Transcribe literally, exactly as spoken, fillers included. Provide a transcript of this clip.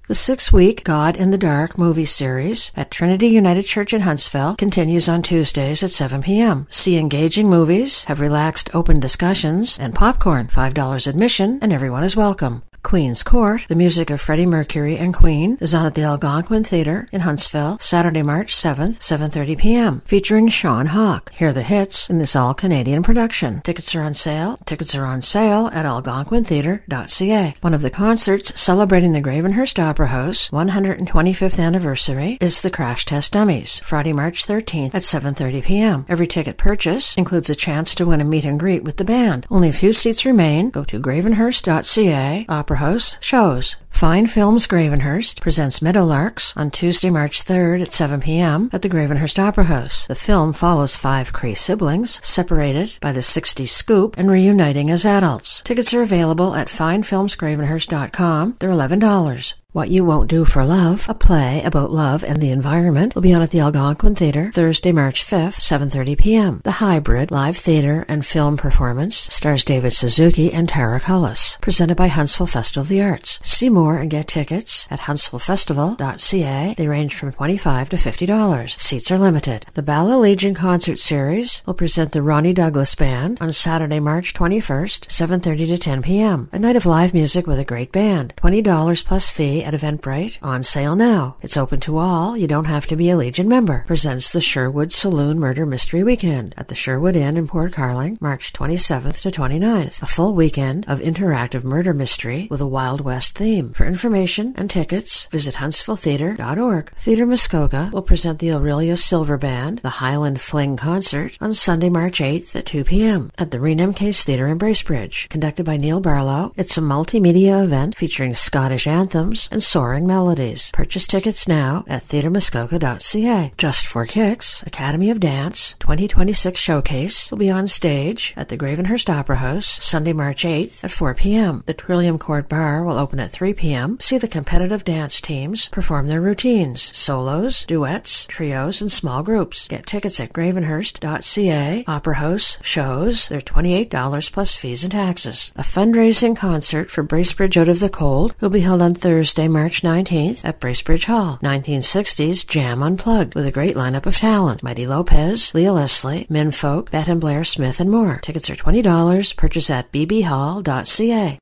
The six-week God in the Dark movie series at Trinity United Church in Huntsville continues on Tuesdays at seven p.m. See engaging movies, have relaxed open discussions, and popcorn. five dollars admission, and everyone is welcome. Queen's Court, the music of Freddie Mercury and Queen, is on at the Algonquin Theater in Huntsville, Saturday, March seventh, seven thirty p.m., featuring Sean Hawke. Hear the hits in this all-Canadian production. Tickets are on sale. Tickets are on sale at algonquin theatre dot c a. One of the concerts celebrating the Gravenhurst Opera House one hundred twenty-fifth anniversary is the Crash Test Dummies, Friday, March thirteenth at seven thirty p.m. Every ticket purchase includes a chance to win a meet and greet with the band. Only a few seats remain. Go to gravenhurst dot c a. Opera House shows. Fine Films Gravenhurst presents Meadowlarks on Tuesday, March third at seven p.m. at the Gravenhurst Opera House. The film follows five Cree siblings separated by the sixties scoop and reuniting as adults. Tickets are available at fine films gravenhurst dot com. They're eleven dollars. What You Won't Do for Love, a play about love and the environment, will be on at the Algonquin Theater Thursday, March fifth, seven thirty p.m. The Hybrid live theater and film performance stars David Suzuki and Tara Cullis, presented by Huntsville Festival of the Arts. See more and get tickets at huntsville festival dot c a. They range from twenty-five dollars to fifty dollars. Seats are limited. The Bala Legion Concert Series will present the Ronnie Douglas Band on Saturday, March twenty-first, seven thirty to ten p.m. A night of live music with a great band. twenty dollars plus fee at Eventbrite. On sale now. It's open to all. You don't have to be a Legion member. Presents the Sherwood Saloon Murder Mystery Weekend at the Sherwood Inn in Port Carling, March twenty-seventh to twenty-ninth. A full weekend of interactive murder mystery with a Wild West theme. For information and tickets, visit huntsville theatre dot org. Theatre Muskoka will present the Aurelius Silver Band, the Highland Fling Concert, on Sunday, March eighth at two p.m. at the Renam Case Theatre in Bracebridge. Conducted by Neil Barlow, it's a multimedia event featuring Scottish anthems and soaring melodies. Purchase tickets now at theatre muskoka dot c a. Just for Kicks, Academy of Dance twenty twenty-six Showcase will be on stage at the Gravenhurst Opera House Sunday, March eighth at four p.m. The Trillium Court Bar will open at three p.m. See the competitive dance teams perform their routines, solos, duets, trios, and small groups. Get tickets at gravenhurst dot c a. Opera House shows, they're twenty-eight dollars plus fees and taxes. A fundraising concert for Bracebridge Out of the Cold will be held on Thursday, March nineteenth at Bracebridge Hall. nineteen sixties Jam Unplugged with a great lineup of talent. Mighty Lopez, Leah Leslie, Minfolk, Bette and Blair Smith, and more. Tickets are twenty dollars. Purchase at b b hall dot c a.